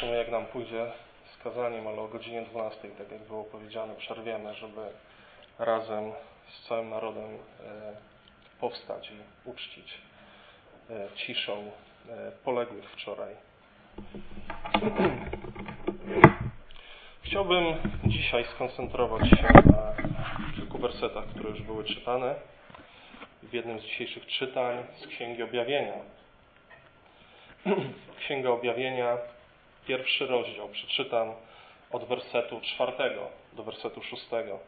Zobaczymy, jak nam pójdzie z kazaniem, ale o godzinie 12, tak jak było powiedziane, przerwiemy, żeby razem z całym narodem powstać i uczcić ciszą poległych wczoraj. Chciałbym dzisiaj skoncentrować się na kilku wersetach, które już były czytane w jednym z dzisiejszych czytań z Księgi Objawienia. Księga Objawienia, 1 rozdział, przeczytam od wersetu 4 do wersetu 6.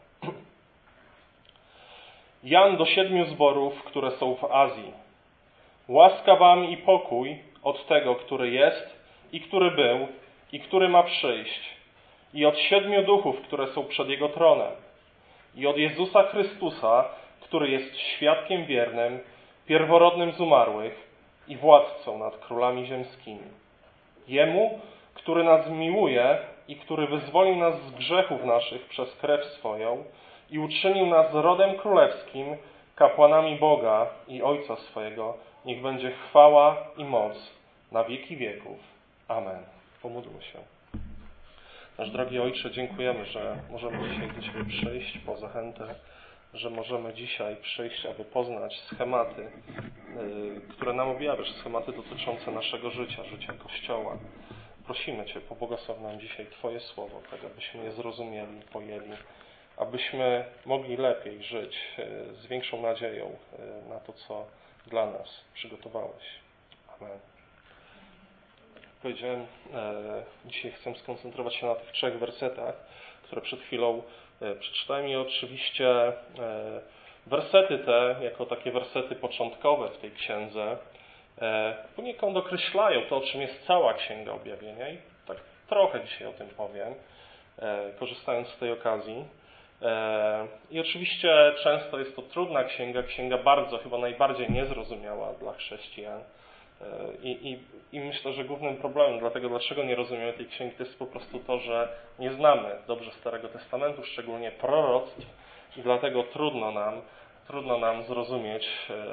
Jan do 7 zborów, które są w Azji. Łaska wam i pokój od tego, który jest i który był i który ma przyjść, i od 7 duchów, które są przed Jego tronem, i od Jezusa Chrystusa, który jest świadkiem wiernym, pierworodnym z umarłych i władcą nad królami ziemskimi. Jemu, który nas miłuje i który wyzwolił nas z grzechów naszych przez krew swoją i uczynił nas rodem królewskim, kapłanami Boga i Ojca swojego, niech będzie chwała i moc na wieki wieków. Amen. Pomódlmy się. Nasz drogi Ojcze, dziękujemy, że możemy dzisiaj do Ciebie przyjść po zachętę, że możemy dzisiaj przyjść, aby poznać schematy, które nam objawiasz, schematy dotyczące naszego życia, życia Kościoła. Prosimy Cię, pobłogosław nam dzisiaj Twoje słowo, tak abyśmy je zrozumieli, pojęli, abyśmy mogli lepiej żyć z większą nadzieją na to, co dla nas przygotowałeś. Amen. Jak powiedziałem, dzisiaj chcę skoncentrować się na tych 3 wersetach, które przed chwilą przeczytałem, i oczywiście wersety te, jako takie wersety początkowe w tej księdze, poniekąd określają to, o czym jest cała Księga Objawienia, i tak trochę dzisiaj o tym powiem, korzystając z tej okazji. I oczywiście często jest to trudna księga bardzo, chyba najbardziej niezrozumiała dla chrześcijan. I myślę, że głównym problemem dlaczego nie rozumiemy tej księgi, to jest po prostu to, że nie znamy dobrze Starego Testamentu, szczególnie proroctw, i dlatego trudno nam zrozumieć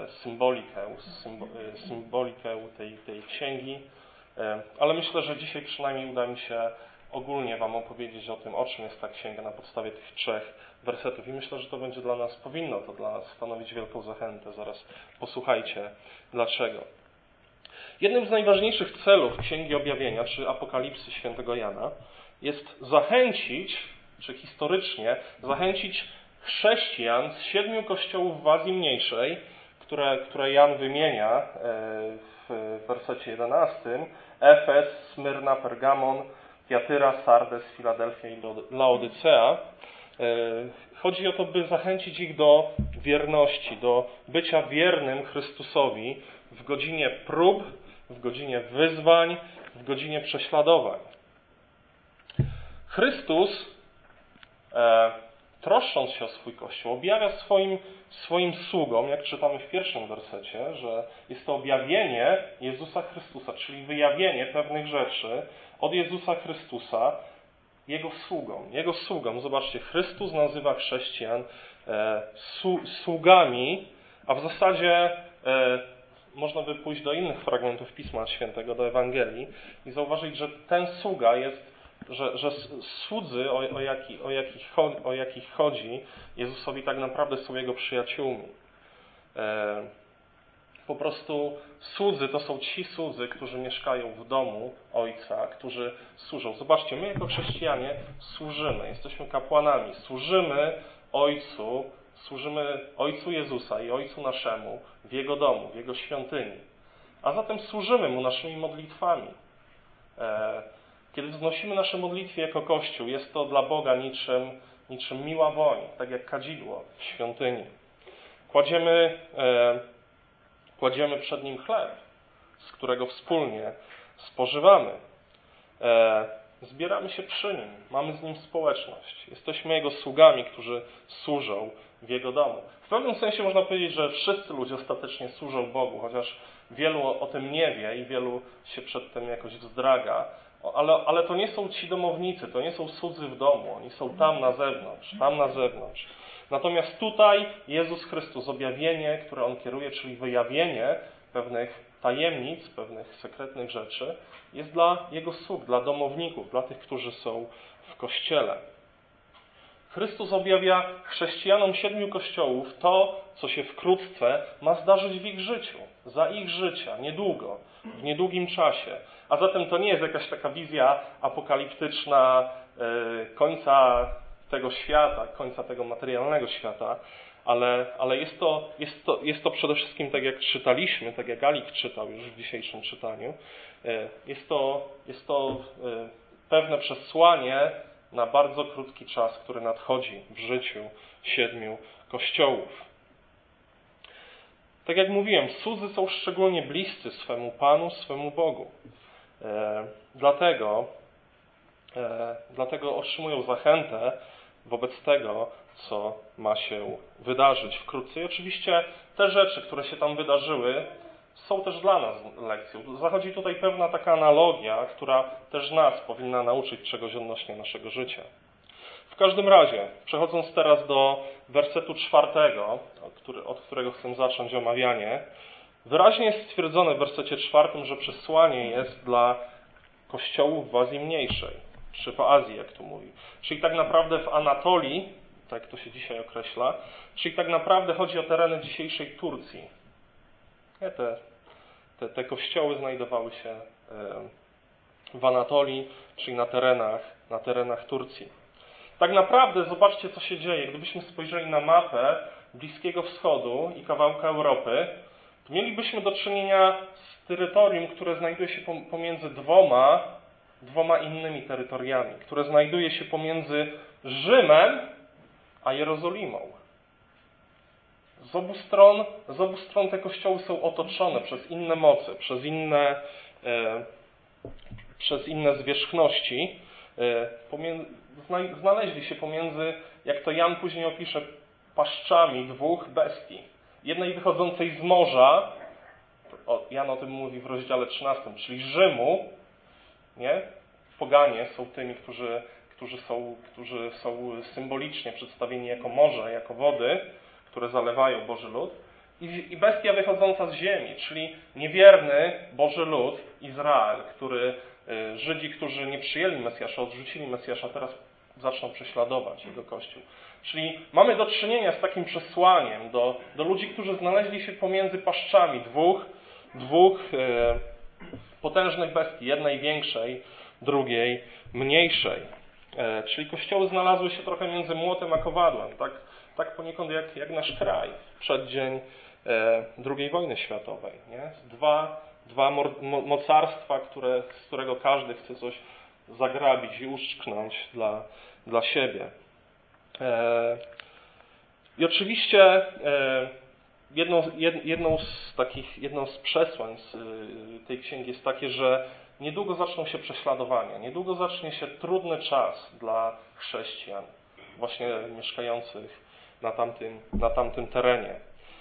symbolikę tej księgi. Ale myślę, że dzisiaj przynajmniej uda mi się ogólnie Wam opowiedzieć o tym, o czym jest ta księga na podstawie tych 3 wersetów. I myślę, że to będzie powinno to dla nas stanowić wielką zachętę. Zaraz posłuchajcie dlaczego. Jednym z najważniejszych celów Księgi Objawienia, czy Apokalipsy świętego Jana, jest zachęcić, czy historycznie zachęcić chrześcijan z 7 kościołów w Azji Mniejszej, które Jan wymienia w wersecie 11, Efes, Smyrna, Pergamon, Tiatyra, Sardes, Filadelfia i Laodycea. Chodzi o to, by zachęcić ich do wierności, do bycia wiernym Chrystusowi w godzinie prób, w godzinie wyzwań, w godzinie prześladowań. Chrystus, troszcząc się o swój Kościół, objawia swoim sługom, jak czytamy w 1 wersecie, że jest to objawienie Jezusa Chrystusa, czyli wyjawienie pewnych rzeczy od Jezusa Chrystusa Jego sługom. Zobaczcie, Chrystus nazywa chrześcijan sługami, a w zasadzie można by pójść do innych fragmentów Pisma Świętego, do Ewangelii i zauważyć, że ten sługa jest, że słudzy, o jakich chodzi Jezusowi, tak naprawdę są Jego przyjaciółmi. Po prostu słudzy to są ci słudzy, którzy mieszkają w domu Ojca, którzy służą. Zobaczcie, my jako chrześcijanie służymy, jesteśmy kapłanami, służymy Ojcu Jezusa i Ojcu naszemu w Jego domu, w Jego świątyni. A zatem służymy Mu naszymi modlitwami. Kiedy wznosimy nasze modlitwy jako Kościół, jest to dla Boga niczym miła woń, tak jak kadzidło w świątyni. Kładziemy przed Nim chleb, z którego wspólnie spożywamy. Zbieramy się przy Nim, mamy z Nim społeczność. Jesteśmy Jego sługami, którzy służą w Jego domu. W pewnym sensie można powiedzieć, że wszyscy ludzie ostatecznie służą Bogu, chociaż wielu o tym nie wie i wielu się przed tym jakoś wzdraga. Ale to nie są ci domownicy, to nie są słudzy w domu, oni są tam na zewnątrz. Natomiast tutaj Jezus Chrystus, objawienie, które On kieruje, czyli wyjawienie pewnych tajemnic, pewnych sekretnych rzeczy jest dla Jego sług, dla domowników, dla tych, którzy są w Kościele. Chrystus objawia chrześcijanom 7 kościołów to, co się wkrótce ma zdarzyć w ich życiu, za ich życia, niedługo, w niedługim czasie. A zatem to nie jest jakaś taka wizja apokaliptyczna końca tego świata, końca tego materialnego świata, ale jest to przede wszystkim, tak jak czytaliśmy, tak jak Alik czytał już w dzisiejszym czytaniu, jest to pewne przesłanie na bardzo krótki czas, który nadchodzi w życiu 7 kościołów. Tak jak mówiłem, słudzy są szczególnie bliscy swemu Panu, swemu Bogu. Dlatego otrzymują zachętę wobec tego, co ma się wydarzyć wkrótce. I oczywiście te rzeczy, które się tam wydarzyły, są też dla nas lekcją. Zachodzi tutaj pewna taka analogia, która też nas powinna nauczyć czegoś odnośnie naszego życia. W każdym razie, przechodząc teraz do wersetu 4, od którego chcę zacząć omawianie, wyraźnie jest stwierdzone w wersecie 4, że przesłanie jest dla kościołów w Azji Mniejszej, czy w Azji, jak tu mówi. Czyli tak naprawdę w Anatolii, tak to się dzisiaj określa, czyli tak naprawdę chodzi o tereny dzisiejszej Turcji. Te kościoły znajdowały się w Anatolii, czyli na terenach Turcji. Tak naprawdę zobaczcie, co się dzieje. Gdybyśmy spojrzeli na mapę Bliskiego Wschodu i kawałka Europy, to mielibyśmy do czynienia z terytorium, które znajduje się pomiędzy dwoma innymi terytoriami, które znajduje się pomiędzy Rzymem a Jerozolimą. Z obu stron te kościoły są otoczone przez inne moce, przez inne zwierzchności. Znaleźli się pomiędzy, jak to Jan później opisze, paszczami 2 bestii. Jednej wychodzącej z morza, Jan o tym mówi w rozdziale 13, czyli Rzymu, nie? Poganie są tymi, którzy są symbolicznie przedstawieni jako morze, jako wody, które zalewają Boży lud. I bestia wychodząca z ziemi, czyli niewierny Boży lud, Izrael, Żydzi, którzy nie przyjęli Mesjasza, odrzucili Mesjasza, teraz zaczną prześladować jego Kościół. Czyli mamy do czynienia z takim przesłaniem do ludzi, którzy znaleźli się pomiędzy paszczami dwóch potężnych bestii, jednej większej, drugiej mniejszej. Czyli kościoły znalazły się trochę między młotem a kowadłem, tak poniekąd jak nasz kraj w przeddzień II wojny światowej. Nie? Dwa mocarstwa, z którego każdy chce coś zagrabić i uszczknąć dla siebie. I oczywiście jedną z przesłań z tej księgi jest takie, że niedługo zaczną się prześladowania, niedługo zacznie się trudny czas dla chrześcijan, właśnie mieszkających na tamtym terenie.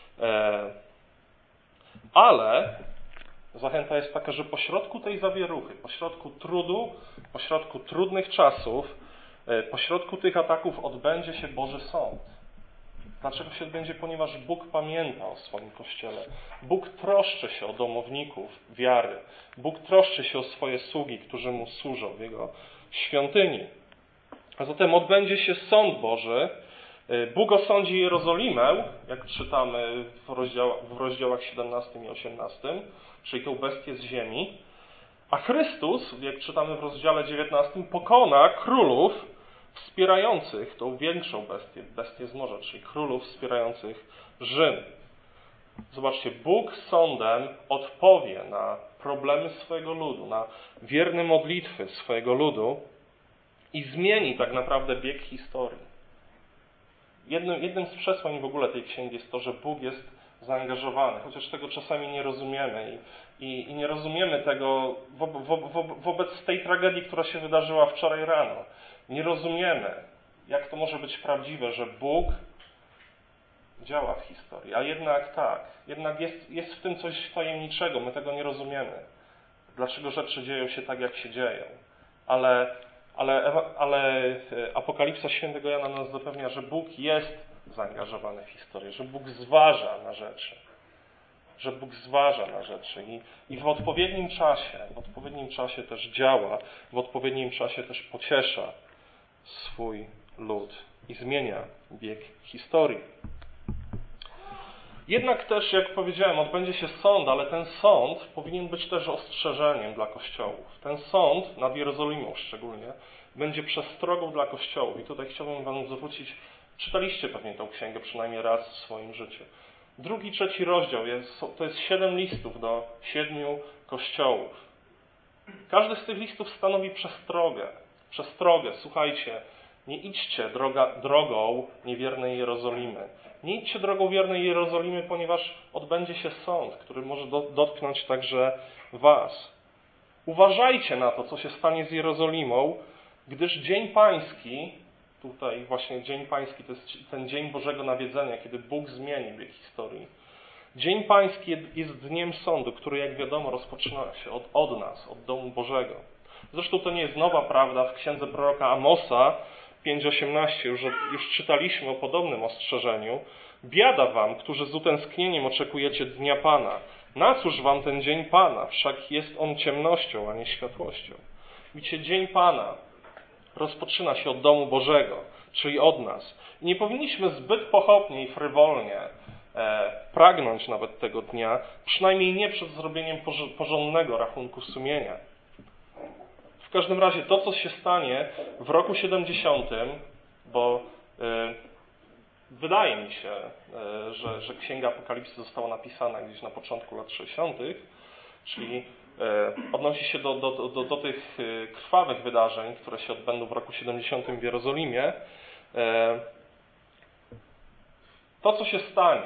Ale zachęta jest taka, że pośrodku tej zawieruchy, pośrodku trudu, pośrodku trudnych czasów, pośrodku tych ataków odbędzie się Boży Sąd. Dlaczego się odbędzie? Ponieważ Bóg pamięta o swoim Kościele. Bóg troszczy się o domowników wiary. Bóg troszczy się o swoje sługi, którzy Mu służą w Jego świątyni. A zatem odbędzie się Sąd Boży. Bóg osądzi Jerozolimę, jak czytamy w rozdziałach 17 i 18, czyli tą bestię z ziemi. A Chrystus, jak czytamy w rozdziale 19, pokona królów wspierających tą większą bestię z morza, czyli królów wspierających Rzym. Zobaczcie, Bóg sądem odpowie na problemy swojego ludu, na wierne modlitwy swojego ludu i zmieni tak naprawdę bieg historii. Jednym z przesłań w ogóle tej księgi jest to, że Bóg jest zaangażowany, chociaż tego czasami nie rozumiemy i nie rozumiemy tego wobec tej tragedii, która się wydarzyła wczoraj rano. Nie rozumiemy, jak to może być prawdziwe, że Bóg działa w historii, a jednak tak, jednak jest w tym coś tajemniczego, my tego nie rozumiemy. Dlaczego rzeczy dzieją się tak, jak się dzieją. Ale Apokalipsa Świętego Jana nas zapewnia, że Bóg jest zaangażowany w historię, że Bóg zważa na rzeczy. że Bóg zważa na rzeczy i w odpowiednim czasie też działa, w odpowiednim czasie też pociesza swój lud i zmienia bieg historii. Jednak też, jak powiedziałem, odbędzie się sąd, ale ten sąd powinien być też ostrzeżeniem dla kościołów. Ten sąd nad Jerozolimą szczególnie będzie przestrogą dla kościołów. I tutaj chciałbym wam zwrócić, czytaliście pewnie tę księgę przynajmniej raz w swoim życiu. 2. i 3 rozdział to jest 7 listów do 7 kościołów. Każdy z tych listów stanowi przestrogę. Słuchajcie, nie idźcie drogą niewiernej Jerozolimy. Nie idźcie drogą wiernej Jerozolimy, ponieważ odbędzie się sąd, który może dotknąć także was. Uważajcie na to, co się stanie z Jerozolimą, gdyż Dzień Pański, tutaj właśnie Dzień Pański to jest ten Dzień Bożego Nawiedzenia, kiedy Bóg zmieni bieg historii. Dzień Pański jest dniem sądu, który, jak wiadomo, rozpoczyna się od nas, od domu Bożego. Zresztą to nie jest nowa prawda. W księdze proroka Amosa 5:18 już czytaliśmy o podobnym ostrzeżeniu. Biada wam, którzy z utęsknieniem oczekujecie dnia Pana. Na cóż wam ten dzień Pana? Wszak jest on ciemnością, a nie światłością. Widzicie, dzień Pana rozpoczyna się od domu Bożego, czyli od nas. I nie powinniśmy zbyt pochopnie i frywolnie pragnąć nawet tego dnia, przynajmniej nie przed zrobieniem porządnego rachunku sumienia. W każdym razie to, co się stanie w roku 70, bo wydaje mi się, że Księga Apokalipsy została napisana gdzieś na początku lat 60., czyli odnosi się do tych krwawych wydarzeń, które się odbędą w roku 70 w Jerozolimie. To, co się stanie,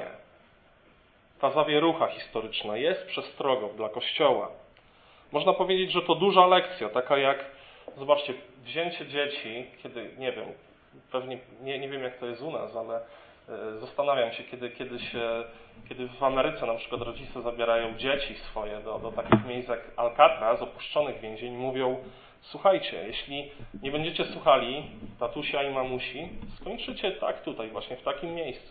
ta zawierucha historyczna jest przestrogą dla Kościoła. Można powiedzieć, że to duża lekcja, taka jak, zobaczcie, wzięcie dzieci, kiedy, nie wiem, pewnie nie wiem jak to jest u nas, ale zastanawiam się, kiedy w Ameryce na przykład rodzice zabierają dzieci swoje do takich miejsc jak Alcatraz, opuszczonych więzień, mówią: słuchajcie, jeśli nie będziecie słuchali tatusia i mamusi, skończycie tak tutaj, właśnie w takim miejscu.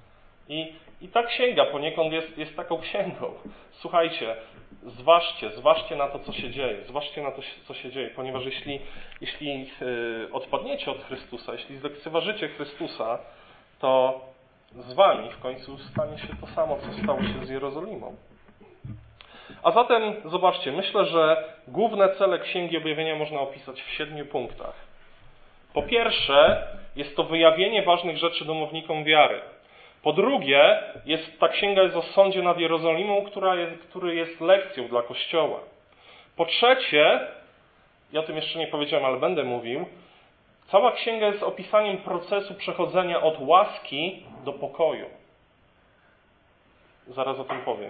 I ta księga poniekąd jest taką księgą. Słuchajcie, zważcie na to, co się dzieje. Zważcie na to, co się dzieje, ponieważ jeśli odpadniecie od Chrystusa, jeśli zlekceważycie Chrystusa, to z wami w końcu stanie się to samo, co stało się z Jerozolimą. A zatem, zobaczcie, myślę, że główne cele Księgi Objawienia można opisać w 7 punktach. Po pierwsze, jest to wyjawienie ważnych rzeczy domownikom wiary. Po drugie, ta księga jest o sądzie nad Jerozolimą, który jest lekcją dla Kościoła. Po trzecie, ja o tym jeszcze nie powiedziałem, ale będę mówił, cała księga jest opisaniem procesu przechodzenia od łaski do pokoju. Zaraz o tym powiem.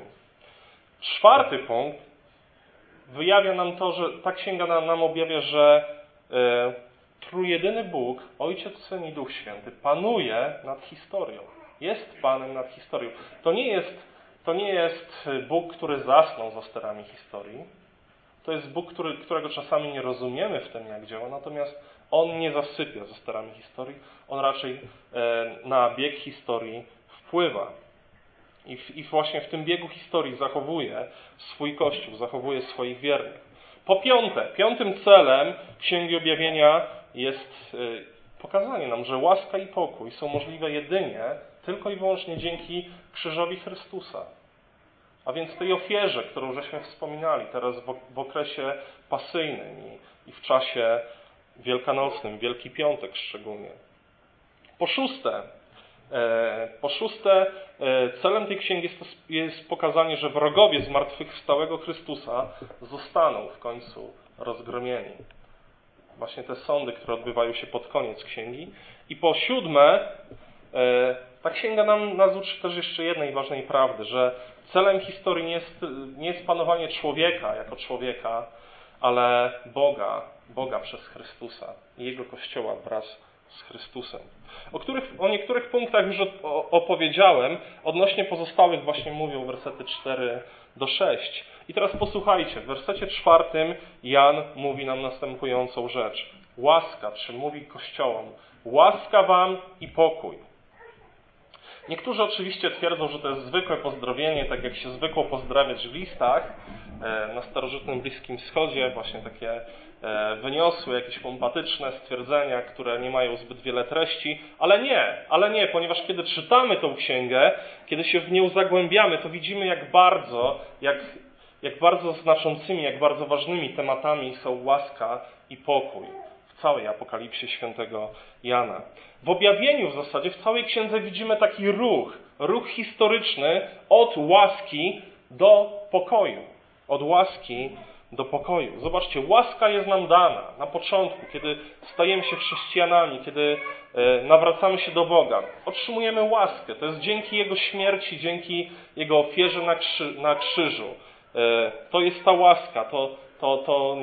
4 punkt wyjawia nam to, że ta księga nam objawia, że trójjedyny Bóg, Ojciec, Syn i Duch Święty panuje nad historią. Jest Panem nad historią. To nie jest Bóg, który zasnął za sterami historii. To jest Bóg, którego czasami nie rozumiemy w tym, jak działa, natomiast On nie zasypia za sterami historii. On raczej na bieg historii wpływa. I właśnie w tym biegu historii zachowuje swój Kościół, zachowuje swoich wiernych. Po piąte, 5. celem Księgi Objawienia jest pokazanie nam, że łaska i pokój są możliwe jedynie, tylko i wyłącznie dzięki krzyżowi Chrystusa. A więc tej ofierze, którą żeśmy wspominali teraz w okresie pasyjnym i w czasie wielkanocnym, Wielki Piątek szczególnie. Po szóste, celem tej księgi jest pokazanie, że wrogowie zmartwychwstałego Chrystusa zostaną w końcu rozgromieni. Właśnie te sądy, które odbywają się pod koniec księgi. I po 7, ta księga nas uczy też jeszcze jednej ważnej prawdy, że celem historii nie jest panowanie człowieka jako człowieka, ale Boga przez Chrystusa i Jego Kościoła wraz z Chrystusem. O niektórych punktach już opowiedziałem, odnośnie pozostałych właśnie mówią wersety 4-6. I teraz posłuchajcie, w wersecie 4 Jan mówi nam następującą rzecz. Łaska, czy mówi Kościołom, łaska wam i pokój. Niektórzy oczywiście twierdzą, że to jest zwykłe pozdrowienie, tak jak się zwykło pozdrawiać w listach na starożytnym Bliskim Wschodzie, właśnie takie wyniosłe, jakieś pompatyczne stwierdzenia, które nie mają zbyt wiele treści, ale nie, ponieważ kiedy czytamy tą księgę, kiedy się w nią zagłębiamy, to widzimy jak bardzo znaczącymi, jak bardzo ważnymi tematami są łaska i pokój w całej Apokalipsie świętego Jana. W objawieniu w zasadzie, w całej księdze widzimy taki ruch historyczny od łaski do pokoju. Od łaski do pokoju. Zobaczcie, łaska jest nam dana na początku, kiedy stajemy się chrześcijanami, kiedy nawracamy się do Boga. Otrzymujemy łaskę. To jest dzięki Jego śmierci, dzięki Jego ofierze na krzyżu. To jest ta łaska, to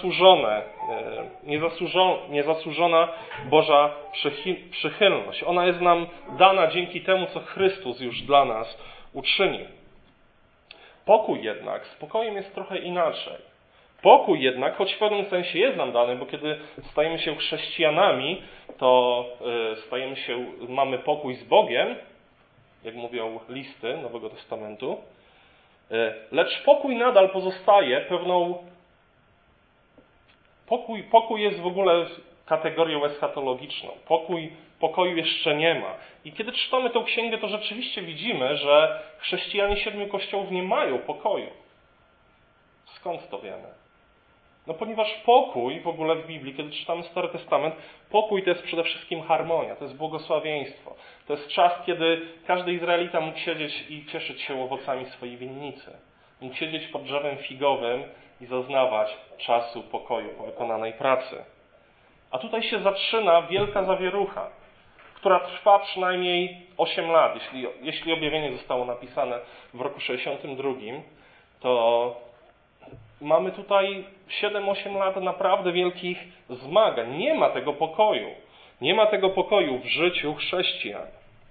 niezasłużona Boża przychylność. Ona jest nam dana dzięki temu, co Chrystus już dla nas uczynił. Pokój jednak, z pokojem jest trochę inaczej. Pokój jednak, choć w pewnym sensie jest nam dany, bo kiedy stajemy się chrześcijanami, to mamy pokój z Bogiem, jak mówią listy Nowego Testamentu, lecz pokój nadal pozostaje pewną... Pokój jest w ogóle kategorią eschatologiczną. Pokoju jeszcze nie ma. I kiedy czytamy tę księgę, to rzeczywiście widzimy, że chrześcijanie 7 kościołów nie mają pokoju. Skąd to wiemy? No ponieważ pokój w ogóle w Biblii, kiedy czytamy Stary Testament, pokój to jest przede wszystkim harmonia, to jest błogosławieństwo. To jest czas, kiedy każdy Izraelita mógł siedzieć i cieszyć się owocami swojej winnicy. Mógł siedzieć pod drzewem figowym i zaznawać czasu pokoju po wykonanej pracy. A tutaj się zaczyna wielka zawierucha, która trwa przynajmniej 8 lat. Jeśli objawienie zostało napisane w roku 62, to mamy tutaj 7-8 lat naprawdę wielkich zmagań. Nie ma tego pokoju. Nie ma tego pokoju w życiu chrześcijan.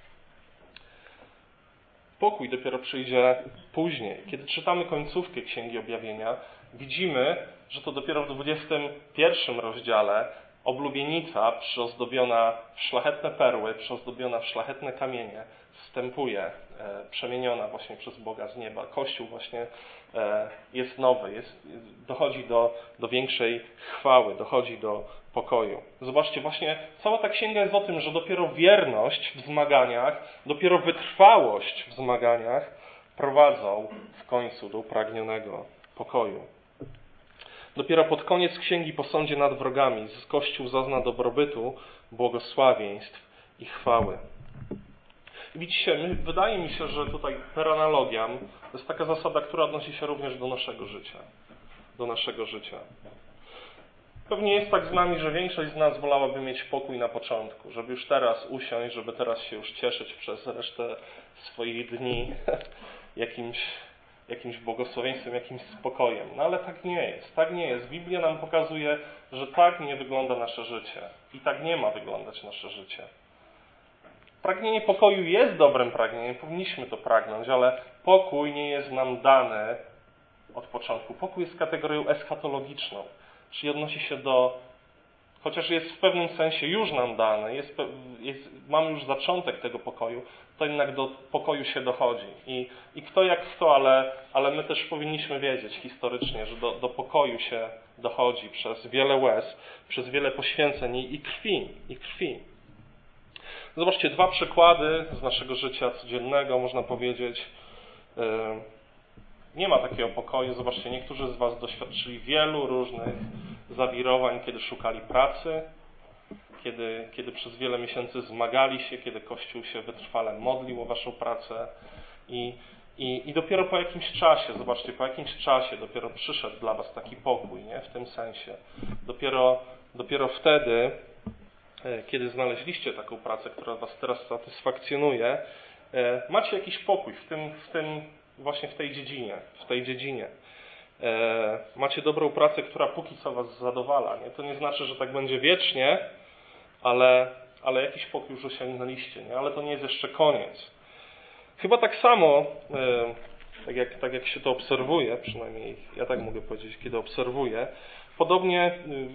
Pokój dopiero przyjdzie później. Kiedy czytamy końcówkę Księgi Objawienia, widzimy, że to dopiero w 21 rozdziale oblubienica przyozdobiona w szlachetne perły, przyozdobiona w szlachetne kamienie, wstępuje, przemieniona właśnie przez Boga z nieba. Kościół właśnie jest nowy, dochodzi do większej chwały, dochodzi do pokoju. Zobaczcie, właśnie cała ta księga jest o tym, że dopiero wierność w zmaganiach, dopiero wytrwałość w zmaganiach prowadzą w końcu do upragnionego pokoju. Dopiero pod koniec księgi po sądzie nad wrogami Kościół zazna dobrobytu, błogosławieństw i chwały. Widzicie, wydaje mi się, że tutaj per analogiam to jest taka zasada, która odnosi się również do naszego życia. Do naszego życia. Pewnie jest tak z nami, że większość z nas wolałaby mieć pokój na początku, żeby już teraz usiąść, żeby teraz się już cieszyć przez resztę swoich dni jakimś błogosławieństwem, jakimś spokojem. No ale tak nie jest. Tak nie jest. Biblia nam pokazuje, że tak nie wygląda nasze życie. I tak nie ma wyglądać nasze życie. Pragnienie pokoju jest dobrym pragnieniem, powinniśmy to pragnąć, ale pokój nie jest nam dany od początku. Pokój jest kategorią eschatologiczną, czyli odnosi się do, chociaż jest w pewnym sensie już nam dany, mamy już zaczątek tego pokoju, to jednak do pokoju się dochodzi. I kto jak kto, ale my też powinniśmy wiedzieć historycznie, że do pokoju się dochodzi przez wiele łez, przez wiele poświęceń i krwi. Zobaczcie, 2 przykłady z naszego życia codziennego, można powiedzieć. Nie ma takiego pokoju. Zobaczcie, niektórzy z Was doświadczyli wielu różnych zawirowań, kiedy szukali pracy, kiedy przez wiele miesięcy zmagali się, kiedy Kościół się wytrwale modlił o Waszą pracę i dopiero po jakimś czasie, zobaczcie, po jakimś czasie dopiero przyszedł dla Was taki pokój, nie? W tym sensie. Dopiero wtedy, kiedy znaleźliście taką pracę, która Was teraz satysfakcjonuje, macie jakiś pokój właśnie w tej dziedzinie. Macie dobrą pracę, która póki co Was zadowala. Nie? To nie znaczy, że tak będzie wiecznie, ale jakiś pokój już osiągnęliście. Nie? Ale to nie jest jeszcze koniec. Chyba tak samo, tak jak się to obserwuje, przynajmniej ja tak mogę powiedzieć, kiedy obserwuję,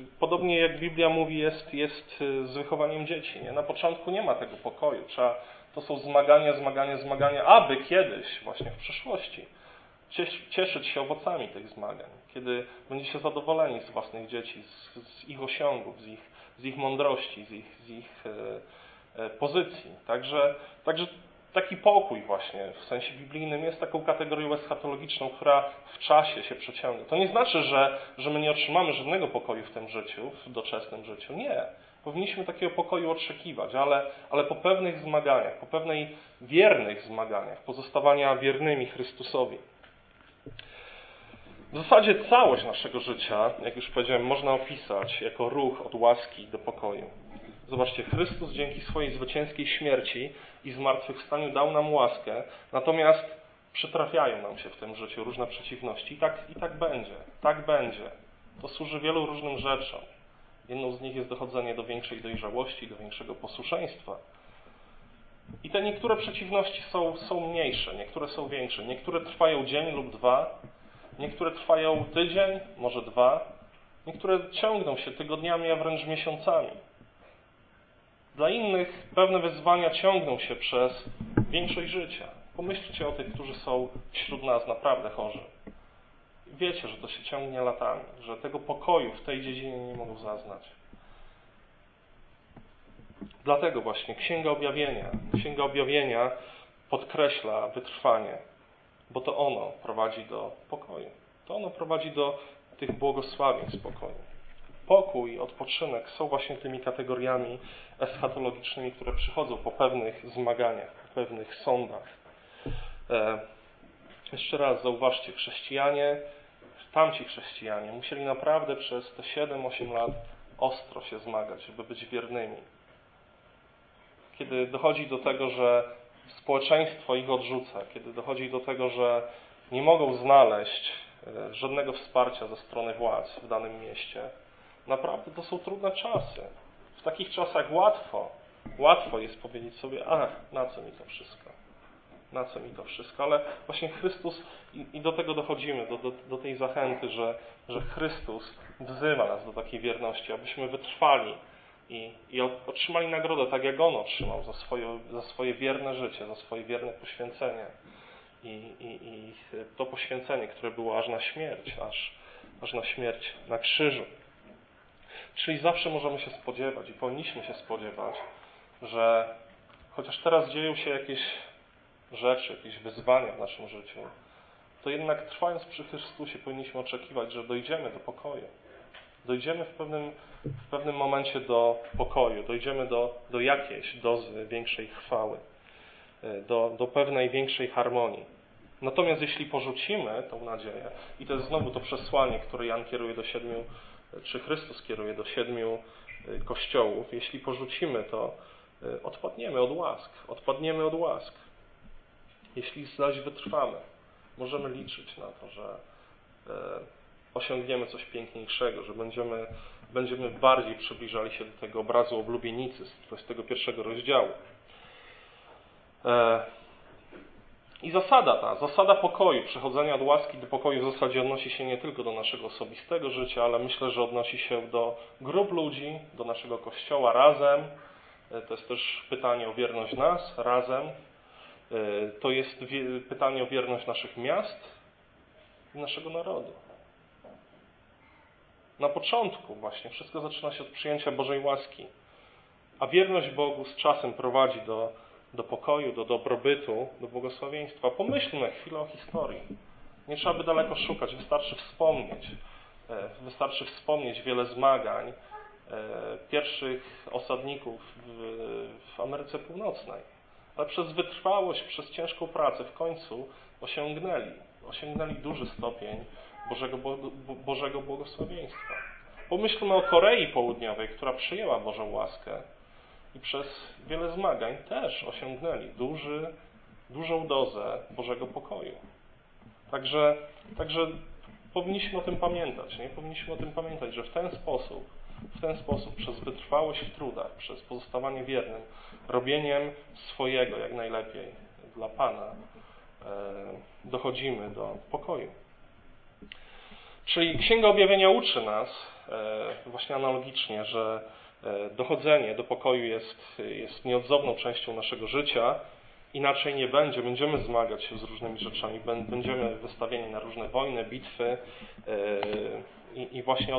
podobnie jak Biblia mówi, jest z wychowaniem dzieci. Nie? Na początku nie ma tego pokoju. To są zmagania, aby kiedyś, właśnie w przyszłości, cieszyć się owocami tych zmagań, kiedy będziecie zadowoleni z własnych dzieci, z ich osiągów, z ich mądrości, z ich pozycji. Także taki pokój właśnie w sensie biblijnym jest taką kategorią eschatologiczną, która w czasie się przeciągnie. To nie znaczy, że my nie otrzymamy żadnego pokoju w tym życiu, w doczesnym życiu. Nie. Powinniśmy takiego pokoju oczekiwać, ale po pewnych zmaganiach, po pewnej wiernych zmaganiach, pozostawania wiernymi Chrystusowi. W zasadzie całość naszego życia, jak już powiedziałem, można opisać jako ruch od łaski do pokoju. Zobaczcie, Chrystus dzięki swojej zwycięskiej śmierci i zmartwychwstaniu dał nam łaskę, natomiast przytrafiają nam się w tym życiu różne przeciwności. I tak będzie. Tak będzie. To służy wielu różnym rzeczom. Jedną z nich jest dochodzenie do większej dojrzałości, do większego posłuszeństwa. I te niektóre przeciwności są mniejsze, niektóre są większe. Niektóre trwają dzień lub dwa, niektóre trwają tydzień, może dwa, niektóre ciągną się tygodniami, a wręcz miesiącami. Dla innych pewne wyzwania ciągną się przez większość życia. Pomyślcie o tych, którzy są wśród nas naprawdę chorzy. Wiecie, że to się ciągnie latami, że tego pokoju w tej dziedzinie nie mogą zaznać. Dlatego właśnie Księga Objawienia podkreśla wytrwanie, bo to ono prowadzi do pokoju. To ono prowadzi do tych błogosławieństw pokoju. Pokój i odpoczynek są właśnie tymi kategoriami eschatologicznymi, które przychodzą po pewnych zmaganiach, po pewnych sądach. Jeszcze raz zauważcie, tamci chrześcijanie musieli naprawdę przez te 7-8 lat ostro się zmagać, żeby być wiernymi. Kiedy dochodzi do tego, że społeczeństwo ich odrzuca, kiedy dochodzi do tego, że nie mogą znaleźć żadnego wsparcia ze strony władz w danym mieście, naprawdę to są trudne czasy. W takich czasach łatwo jest powiedzieć sobie, na co mi to wszystko? Na co mi to wszystko? Ale właśnie Chrystus, i do tego dochodzimy, do tej zachęty, że Chrystus wzywa nas do takiej wierności, abyśmy wytrwali i otrzymali nagrodę, tak jak On otrzymał za swoje wierne życie, za swoje wierne poświęcenie. I to poświęcenie, które było aż na śmierć, aż na śmierć na krzyżu. Czyli zawsze możemy się spodziewać i powinniśmy się spodziewać, że chociaż teraz dzieją się jakieś rzeczy, jakieś wyzwania w naszym życiu, to jednak trwając przy Chrystusie powinniśmy oczekiwać, że dojdziemy do pokoju. Dojdziemy w pewnym momencie do pokoju, dojdziemy do jakiejś dozy większej chwały, do pewnej większej harmonii. Natomiast jeśli porzucimy tą nadzieję, i to jest znowu to przesłanie, które Jan kieruje do 7, czy Chrystus kieruje do 7 kościołów, jeśli porzucimy to, odpadniemy od łask. Jeśli zaś wytrwamy, możemy liczyć na to, że osiągniemy coś piękniejszego, że będziemy bardziej przybliżali się do tego obrazu oblubienicy z 21 rozdziału. I zasada pokoju, przechodzenia od łaski do pokoju w zasadzie odnosi się nie tylko do naszego osobistego życia, ale myślę, że odnosi się do grup ludzi, do naszego Kościoła razem. To jest też pytanie o wierność nas razem. To jest pytanie o wierność naszych miast i naszego narodu. Na początku właśnie wszystko zaczyna się od przyjęcia Bożej łaski, a wierność Bogu z czasem prowadzi do pokoju, do dobrobytu, do błogosławieństwa. Pomyślmy na chwilę o historii. Nie trzeba by daleko szukać, wystarczy wspomnieć wiele zmagań pierwszych osadników w Ameryce Północnej. Ale przez wytrwałość, przez ciężką pracę w końcu osiągnęli duży stopień Bożego błogosławieństwa. Pomyślmy o Korei Południowej, która przyjęła Bożą łaskę i przez wiele zmagań też osiągnęli dużą dozę Bożego pokoju. Także powinniśmy o tym pamiętać. Nie? Powinniśmy o tym pamiętać, że w ten sposób, przez wytrwałość w trudach, przez pozostawanie wiernym, robieniem swojego jak najlepiej dla Pana, dochodzimy do pokoju. Czyli Księga Objawienia uczy nas właśnie analogicznie, że Dochodzenie do pokoju jest nieodzowną częścią naszego życia. Inaczej nie będzie. Będziemy zmagać się z różnymi rzeczami. Będziemy wystawieni na różne wojny, bitwy i właśnie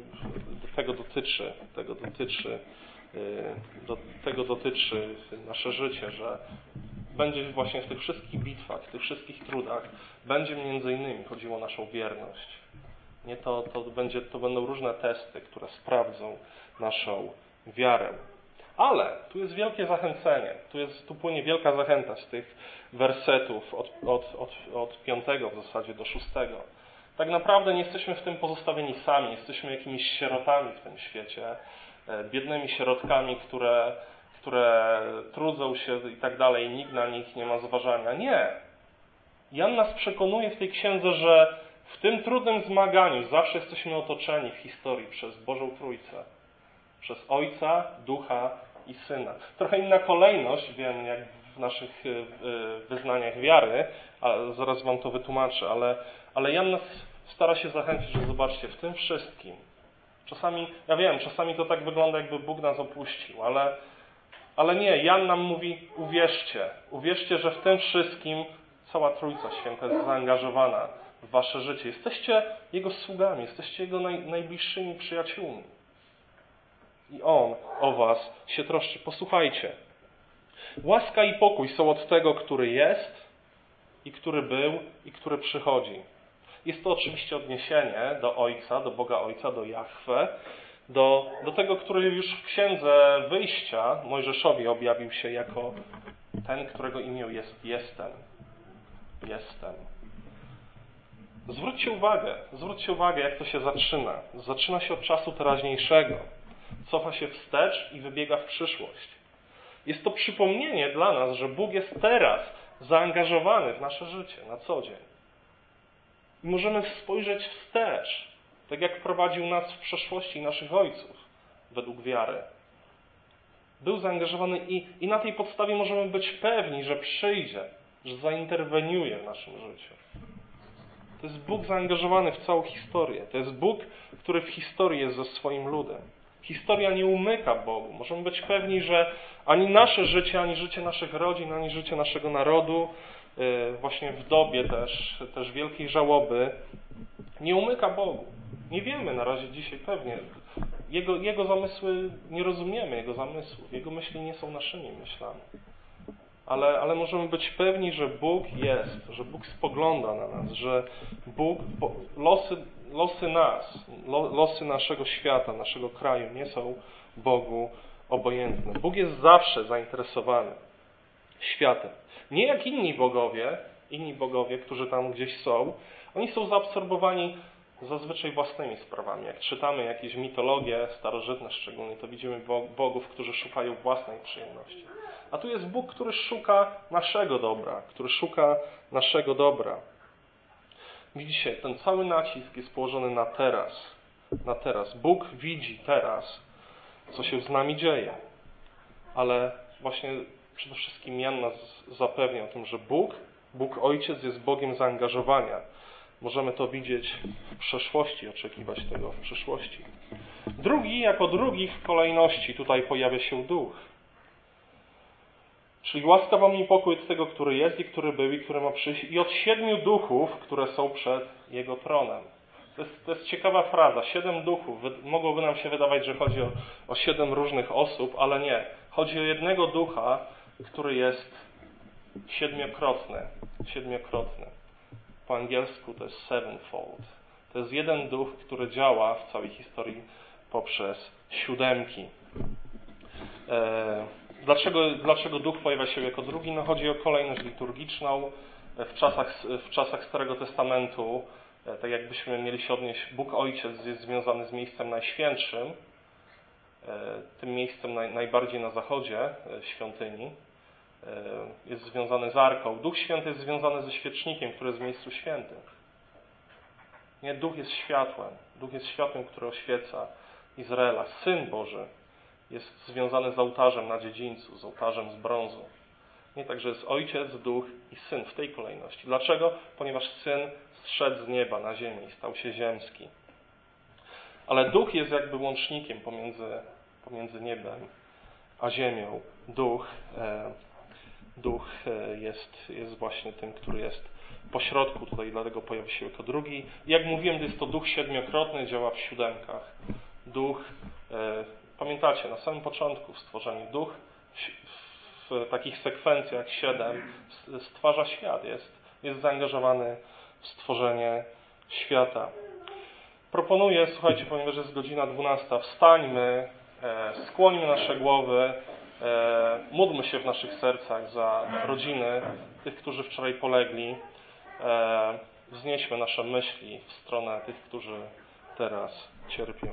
tego dotyczy nasze życie, że będzie właśnie w tych wszystkich bitwach, w tych wszystkich trudach, będzie między innymi chodziło o naszą wierność. Nie to będą różne testy, które sprawdzą naszą wiarę. Ale tu jest wielkie zachęcenie, tu płynie wielka zachęta z tych wersetów od 5 w zasadzie do 6. Tak naprawdę nie jesteśmy w tym pozostawieni sami, jesteśmy jakimiś sierotami w tym świecie, biednymi sierotkami, które trudzą się i tak dalej, nikt na nich nie ma zważania. Nie. Jan nas przekonuje w tej księdze, że w tym trudnym zmaganiu zawsze jesteśmy otoczeni w historii przez Bożą Trójcę. Przez Ojca, Ducha i Syna. Trochę inna kolejność, wiem, jak w naszych wyznaniach wiary, a zaraz wam to wytłumaczę, ale Jan nas stara się zachęcić, że zobaczcie, w tym wszystkim. Czasami to tak wygląda, jakby Bóg nas opuścił, ale nie, Jan nam mówi, uwierzcie, że w tym wszystkim cała Trójca Święta jest zaangażowana w wasze życie. Jesteście Jego sługami, jesteście Jego najbliższymi przyjaciółmi. I On o was się troszczy. Posłuchajcie. Łaska i pokój są od tego, który jest i który był i który przychodzi. Jest to oczywiście odniesienie do Ojca, do Boga Ojca, do Jahwe, do tego, który już w Księdze Wyjścia Mojżeszowi objawił się jako ten, którego imię jest Jestem. Jestem. Zwróćcie uwagę, jak to się zaczyna. Zaczyna się od czasu teraźniejszego. Cofa się wstecz i wybiega w przyszłość. Jest to przypomnienie dla nas, że Bóg jest teraz zaangażowany w nasze życie na co dzień. I możemy spojrzeć wstecz, tak jak prowadził nas w przeszłości naszych ojców, według wiary. Był zaangażowany i na tej podstawie możemy być pewni, że przyjdzie, że zainterweniuje w naszym życiu. To jest Bóg zaangażowany w całą historię. To jest Bóg, który w historii jest ze swoim ludem. Historia nie umyka Bogu. Możemy być pewni, że ani nasze życie, ani życie naszych rodzin, ani życie naszego narodu, właśnie w dobie też wielkiej żałoby, nie umyka Bogu. Nie wiemy na razie dzisiaj pewnie. Jego zamysły, nie rozumiemy Jego zamysłów. Jego myśli nie są naszymi myślami. Ale możemy być pewni, że Bóg jest, że Bóg spogląda na nas, że Bóg, losy naszego świata, naszego kraju nie są Bogu obojętne. Bóg jest zawsze zainteresowany światem. Nie jak inni bogowie, którzy tam gdzieś są. Oni są zaabsorbowani zazwyczaj własnymi sprawami. Jak czytamy jakieś mitologie starożytne szczególnie, to widzimy bogów, którzy szukają własnej przyjemności. A tu jest Bóg, który szuka naszego dobra. Widzicie, ten cały nacisk jest położony na teraz. Na teraz. Bóg widzi teraz, co się z nami dzieje. Ale właśnie przede wszystkim Jan nas zapewnia o tym, że Bóg Ojciec jest Bogiem zaangażowania. Możemy to widzieć w przeszłości, oczekiwać tego w przyszłości. Jako drugi w kolejności tutaj pojawia się Duch. Czyli łaska wam i pokój od tego, który jest i który był i który ma przyjść, i od 7 duchów, które są przed Jego tronem. To jest ciekawa fraza. 7 duchów. Mogłoby nam się wydawać, że chodzi o 7 różnych osób, ale nie. Chodzi o jednego ducha, który jest 7-krotny. 7-krotny. Po angielsku to jest sevenfold. To jest jeden duch, który działa w całej historii poprzez 7. Dlaczego duch pojawia się jako drugi? No chodzi o kolejność liturgiczną. W czasach Starego Testamentu, tak jakbyśmy mieli się odnieść, Bóg Ojciec jest związany z miejscem najświętszym, tym miejscem najbardziej na zachodzie świątyni. Jest związany z Arką. Duch Święty jest związany ze świecznikiem, który jest w miejscu świętym. Nie, Duch jest światłem. Duch jest światłem, które oświeca Izraela. Syn Boży jest związany z ołtarzem na dziedzińcu, z ołtarzem z brązu. Nie, także jest Ojciec, Duch i Syn w tej kolejności. Dlaczego? Ponieważ Syn zszedł z nieba na ziemię i stał się ziemski. Ale Duch jest jakby łącznikiem pomiędzy pomiędzy niebem a ziemią. Duch jest właśnie tym, który jest pośrodku tutaj, dlatego pojawi się jako drugi. Jak mówiłem, to jest to duch siedmiokrotny, działa w siódemkach. Duch, pamiętacie, na samym początku w stworzeniu duch w takich sekwencjach 7 stwarza świat, jest zaangażowany w stworzenie świata. Proponuję, słuchajcie, ponieważ jest godzina 12, wstańmy, skłońmy nasze głowy, módlmy się w naszych sercach za rodziny tych, którzy wczoraj polegli. Wznieśmy nasze myśli w stronę tych, którzy teraz cierpią.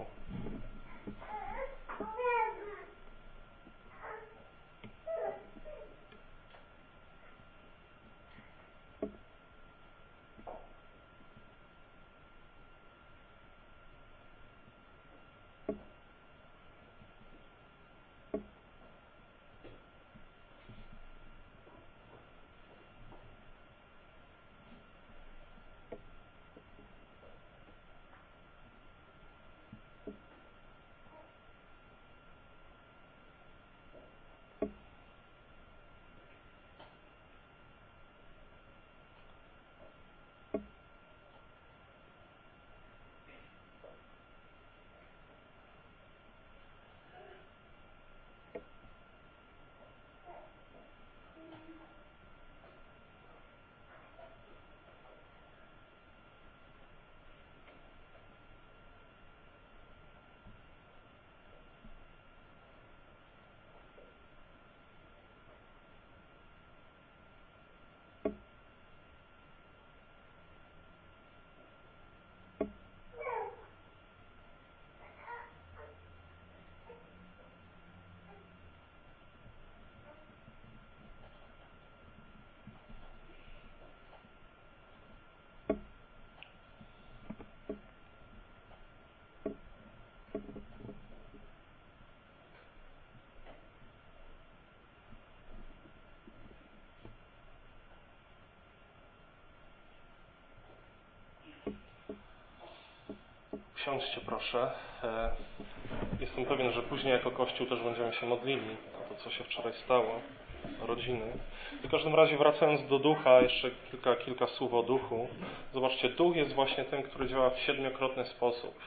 Usiądźcie proszę. Jestem pewien, że później jako Kościół też będziemy się modlili o to, co się wczoraj stało, rodziny. W każdym razie wracając do ducha, jeszcze kilka słów o duchu. Zobaczcie, duch jest właśnie tym, który działa w siedmiokrotny sposób,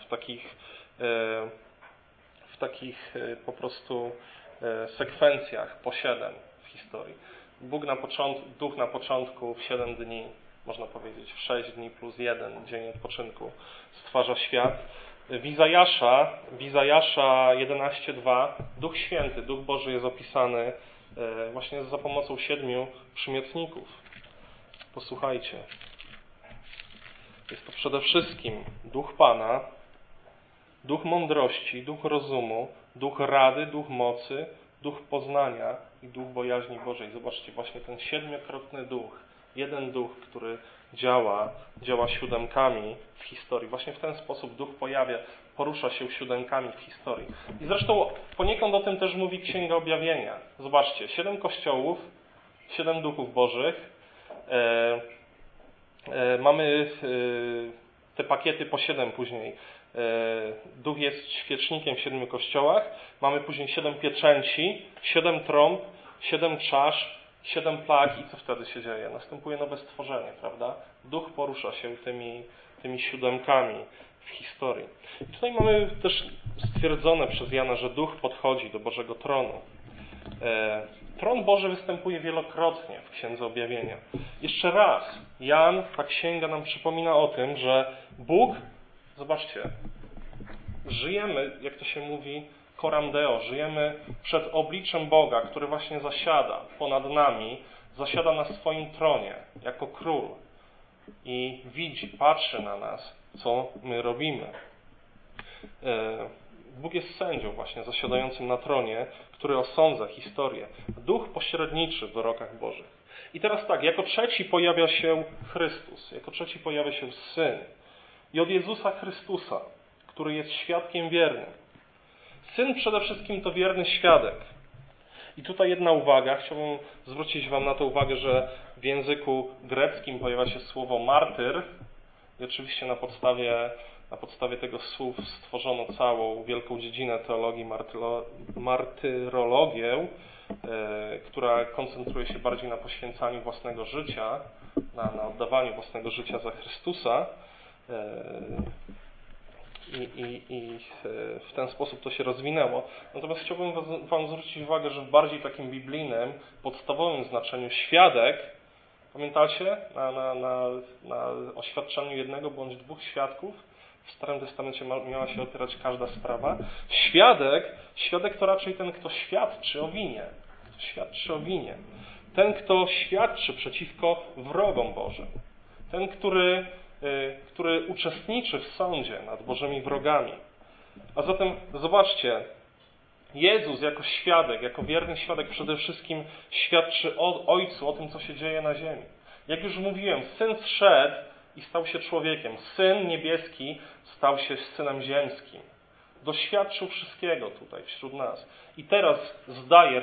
w takich po prostu sekwencjach po 7 w historii. Duch na początku w 7 dni, można powiedzieć w 6 dni plus 1 dzień odpoczynku stwarza świat. W Izajasza 11:2 Duch Święty, Duch Boży jest opisany właśnie za pomocą 7 przymiotników. Posłuchajcie. Jest to przede wszystkim Duch Pana, Duch mądrości, Duch rozumu, Duch rady, Duch mocy, Duch poznania i Duch bojaźni Bożej. Zobaczcie, właśnie ten siedmiokrotny Duch, jeden Duch, który działa 7 w historii. Właśnie w ten sposób Duch porusza się 7 w historii. I zresztą poniekąd o tym też mówi Księga Objawienia. Zobaczcie, 7 kościołów, 7 duchów bożych. Mamy te pakiety po 7 później. Duch jest świecznikiem w 7 kościołach. Mamy później 7 pieczęci, 7 trąb, 7 czasz, 7 plag i co wtedy się dzieje? Następuje nowe stworzenie, prawda? Duch porusza się tymi 7 w historii. I tutaj mamy też stwierdzone przez Jana, że Duch podchodzi do Bożego tronu. Tron Boży występuje wielokrotnie w Księdze Objawienia. Jeszcze raz, ta księga nam przypomina o tym, że Bóg, zobaczcie, żyjemy, jak to się mówi, coram Deo, żyjemy przed obliczem Boga, który właśnie zasiada ponad nami, zasiada na swoim tronie jako król i widzi, patrzy na nas, co my robimy. Bóg jest sędzią właśnie zasiadającym na tronie, który osądza historię. Duch pośredniczy w wyrokach Bożych. I teraz tak, jako trzeci pojawia się Chrystus, jako trzeci pojawia się Syn. I od Jezusa Chrystusa, który jest świadkiem wiernym. Syn przede wszystkim to wierny świadek. I tutaj jedna uwaga, chciałbym zwrócić Wam na to uwagę, że w języku greckim pojawia się słowo martyr i oczywiście na podstawie Na podstawie tego słów stworzono całą wielką dziedzinę teologii, martyrologię, która koncentruje się bardziej na poświęcaniu własnego życia, na oddawaniu własnego życia za Chrystusa. I w ten sposób to się rozwinęło. Natomiast chciałbym Wam zwrócić uwagę, że w bardziej takim biblijnym, podstawowym znaczeniu świadek, pamiętacie, na oświadczeniu jednego bądź dwóch świadków w Starym Testamencie miała się opierać każda sprawa. Świadek to raczej ten, kto świadczy o winie. Ten, kto świadczy przeciwko wrogom Bożym. Ten, który uczestniczy w sądzie nad Bożymi wrogami. A zatem zobaczcie, Jezus jako świadek, jako wierny świadek przede wszystkim świadczy o Ojcu, o tym, co się dzieje na ziemi. Jak już mówiłem, Syn zszedł i stał się człowiekiem. Syn niebieski stał się Synem ziemskim. Doświadczył wszystkiego tutaj wśród nas. I teraz zdaje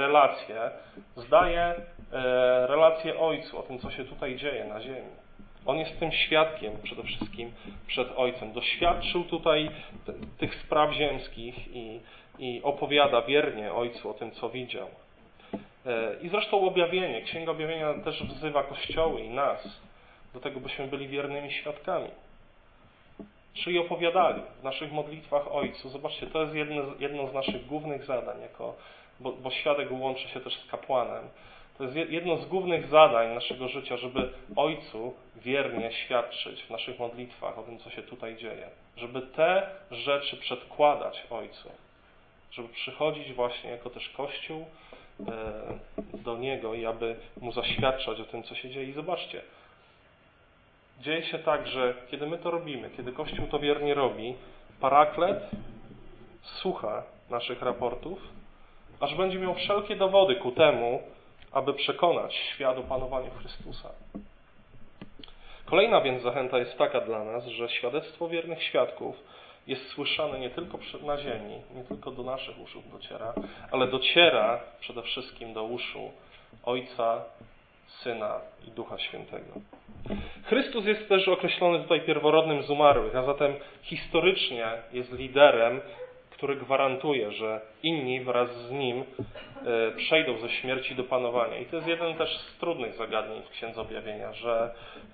relację Ojcu o tym, co się tutaj dzieje na ziemi. On jest tym świadkiem przede wszystkim przed Ojcem. Doświadczył tutaj tych spraw ziemskich i opowiada wiernie Ojcu o tym, co widział. I zresztą Księga Objawienia też wzywa Kościoły i nas do tego, byśmy byli wiernymi świadkami. Czyli opowiadali w naszych modlitwach Ojcu. Zobaczcie, to jest jedno z naszych głównych zadań, bo świadek łączy się też z kapłanem. To jest jedno z głównych zadań naszego życia, żeby Ojcu wiernie świadczyć w naszych modlitwach o tym, co się tutaj dzieje. Żeby te rzeczy przedkładać Ojcu. Żeby przychodzić właśnie jako też Kościół do Niego i aby Mu zaświadczać o tym, co się dzieje. I zobaczcie, dzieje się tak, że kiedy my to robimy, kiedy Kościół to wiernie robi, Paraklet słucha naszych raportów, aż będzie miał wszelkie dowody ku temu, aby przekonać świat o panowaniu Chrystusa. Kolejna więc zachęta jest taka dla nas, że świadectwo wiernych świadków jest słyszane nie tylko na ziemi, nie tylko do naszych uszu dociera, ale dociera przede wszystkim do uszu Ojca, Syna i Ducha Świętego. Chrystus jest też określony tutaj pierworodnym z umarłych, a zatem historycznie jest liderem, który gwarantuje, że inni wraz z Nim przejdą ze śmierci do panowania. I to jest jeden też z trudnych zagadnień w Księdze Objawienia, że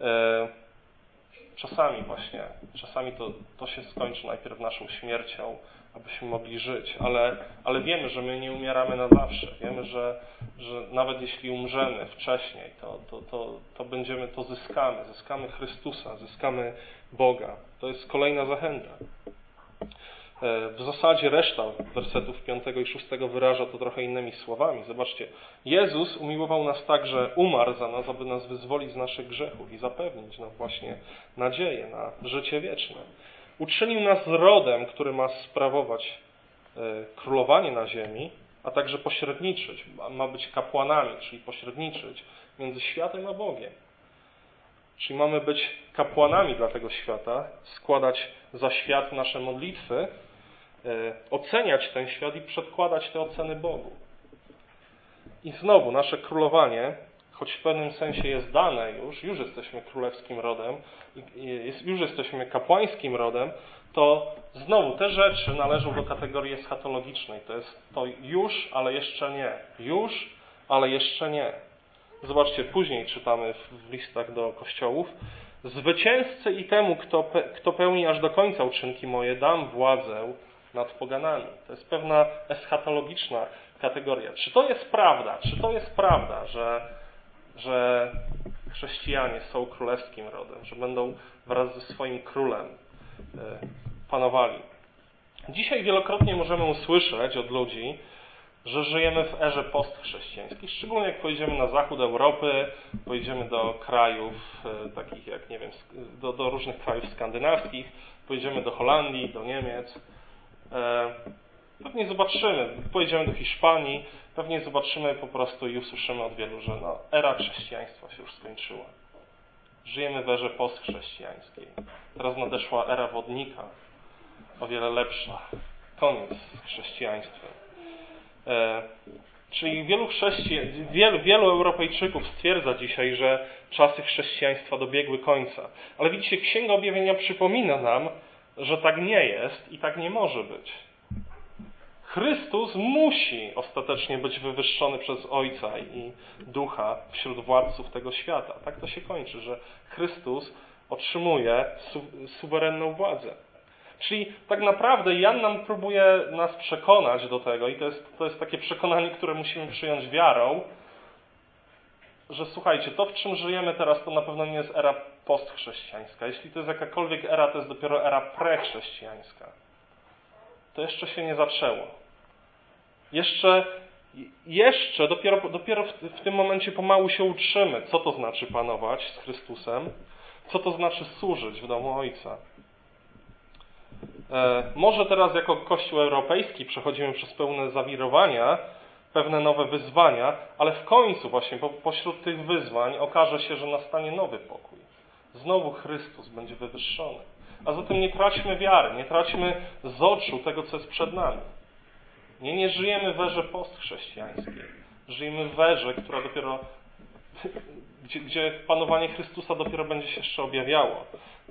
czasami to się skończy najpierw naszą śmiercią, abyśmy mogli żyć, ale wiemy, że my nie umieramy na zawsze. Wiemy, że nawet jeśli umrzemy wcześniej, to zyskamy Chrystusa, zyskamy Boga. To jest kolejna zachęta. W zasadzie reszta wersetów 5 i 6 wyraża to trochę innymi słowami. Zobaczcie, Jezus umiłował nas tak, że umarł za nas, aby nas wyzwolić z naszych grzechów i zapewnić nam właśnie nadzieję na życie wieczne. Uczynił nas rodem, który ma sprawować królowanie na ziemi, a także pośredniczyć, ma być kapłanami, czyli pośredniczyć między światem a Bogiem. Czyli mamy być kapłanami dla tego świata, składać za świat nasze modlitwy, oceniać ten świat i przedkładać te oceny Bogu. I znowu nasze królowanie, choć w pewnym sensie jest dane już jesteśmy królewskim rodem, już jesteśmy kapłańskim rodem, to znowu te rzeczy należą do kategorii eschatologicznej. To jest to już, ale jeszcze nie. Już, ale jeszcze nie. Zobaczcie, później czytamy w listach do kościołów: zwycięzcy i temu, kto pełni aż do końca uczynki moje, dam władzę nad poganami. To jest pewna eschatologiczna kategoria. Czy to jest prawda? Czy to jest prawda, że chrześcijanie są królewskim rodem, że będą wraz ze swoim królem panowali? Dzisiaj wielokrotnie możemy usłyszeć od ludzi, że żyjemy w erze postchrześcijańskiej, szczególnie jak pojedziemy na zachód Europy, pojedziemy do krajów takich jak, nie wiem, do różnych krajów skandynawskich, pojedziemy do Holandii, do Niemiec. Pewnie zobaczymy, pojedziemy do Hiszpanii, pewnie zobaczymy po prostu i usłyszymy od wielu, że era chrześcijaństwa się już skończyła. Żyjemy w erze postchrześcijańskiej. Teraz nadeszła era wodnika, o wiele lepsza. Koniec z chrześcijaństwem. Czyli wielu Europejczyków stwierdza dzisiaj, że czasy chrześcijaństwa dobiegły końca. Ale widzicie, Księga Objawienia przypomina nam, że tak nie jest i tak nie może być. Chrystus musi ostatecznie być wywyższony przez Ojca i Ducha wśród władców tego świata. Tak to się kończy, że Chrystus otrzymuje suwerenną władzę. Czyli tak naprawdę Jan nam próbuje nas przekonać do tego, i to jest takie przekonanie, które musimy przyjąć wiarą, że słuchajcie, to w czym żyjemy teraz, to na pewno nie jest era postchrześcijańska. Jeśli to jest jakakolwiek era, to jest dopiero era prechrześcijańska. To jeszcze się nie zaczęło. Jeszcze dopiero w tym momencie pomału się uczymy, co to znaczy panować z Chrystusem, co to znaczy służyć w domu Ojca. Może teraz jako Kościół Europejski przechodzimy przez pełne zawirowania, pewne nowe wyzwania, ale w końcu właśnie pośród tych wyzwań okaże się, że nastanie nowy pokój. Znowu Chrystus będzie wywyższony. A zatem nie traćmy wiary, nie traćmy z oczu tego, co jest przed nami. Nie żyjemy w erze postchrześcijańskiej. Żyjemy w erze, która dopiero, gdzie panowanie Chrystusa dopiero będzie się jeszcze objawiało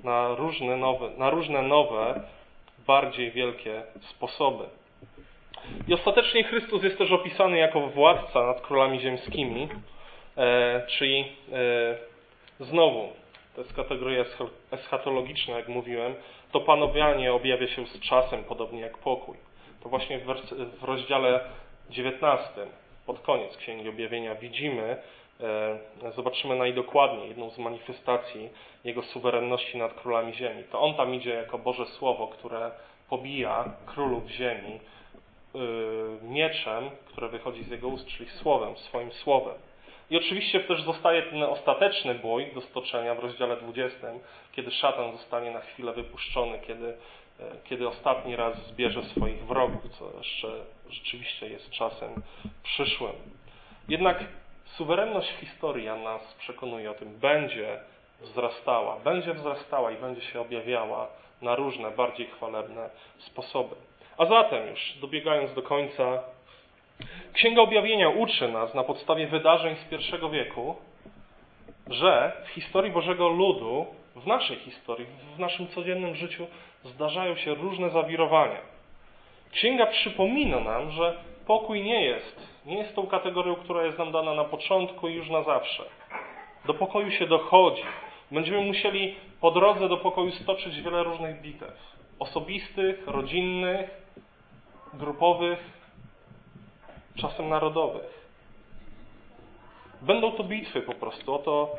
na różne nowe, bardziej wielkie sposoby. I ostatecznie Chrystus jest też opisany jako władca nad królami ziemskimi, czyli znowu, to jest kategoria eschatologiczna, jak mówiłem, to panowanie objawia się z czasem, podobnie jak pokój. To właśnie w rozdziale 19, pod koniec Księgi Objawienia widzimy, zobaczymy najdokładniej jedną z manifestacji Jego suwerenności nad królami ziemi. To On tam idzie jako Boże Słowo, które pobija królów ziemi mieczem, które wychodzi z Jego ust, czyli słowem, swoim słowem. I oczywiście też zostaje ten ostateczny bój do stoczenia w rozdziale 20, kiedy szatan zostanie na chwilę wypuszczony, kiedy ostatni raz zbierze swoich wrogów, co jeszcze rzeczywiście jest czasem przyszłym. Jednak suwerenność w historii nas przekonuje o tym, będzie wzrastała i będzie się objawiała na różne, bardziej chwalebne sposoby. A zatem już, dobiegając do końca, Księga Objawienia uczy nas na podstawie wydarzeń z I wieku, że w historii Bożego Ludu, w naszej historii, w naszym codziennym życiu zdarzają się różne zawirowania. Księga przypomina nam, że pokój nie jest tą kategorią, która jest nam dana na początku i już na zawsze. Do pokoju się dochodzi. Będziemy musieli po drodze do pokoju stoczyć wiele różnych bitew. Osobistych, rodzinnych, grupowych, czasem narodowych. Będą to bitwy po prostu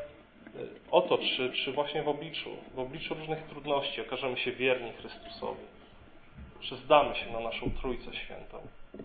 o to czy właśnie w obliczu różnych trudności okażemy się wierni Chrystusowi. Czy zdamy się na naszą Trójcę Świętą.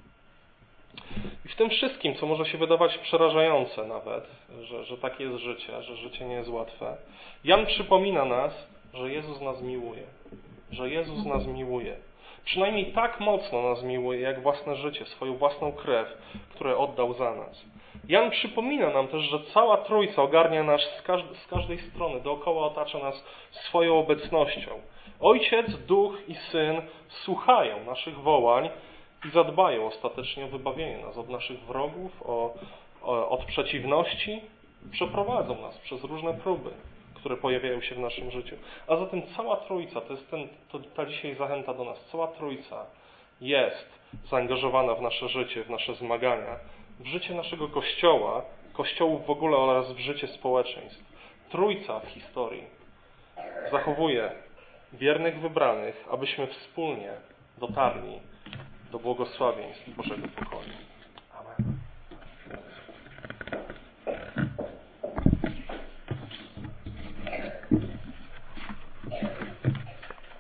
I w tym wszystkim, co może się wydawać przerażające nawet, że takie jest życie, że życie nie jest łatwe, Jan przypomina nas, że Jezus nas miłuje. Że Jezus nas miłuje. Przynajmniej tak mocno nas miłuje, jak własne życie, swoją własną krew, które oddał za nas. Jan przypomina nam też, że cała Trójca ogarnia nas z każdej strony, dookoła otacza nas swoją obecnością. Ojciec, Duch i Syn słuchają naszych wołań i zadbają ostatecznie o wybawienie nas od naszych wrogów, od przeciwności. Przeprowadzą nas przez różne próby, które pojawiają się w naszym życiu. A zatem cała Trójca, to jest ta dzisiaj zachęta do nas, cała Trójca jest zaangażowana w nasze życie, w nasze zmagania, w życie naszego Kościoła, Kościołów w ogóle oraz w życie społeczeństw. Trójca w historii zachowuje wiernych wybranych, abyśmy wspólnie dotarli do błogosławieństw Bożego pokoju.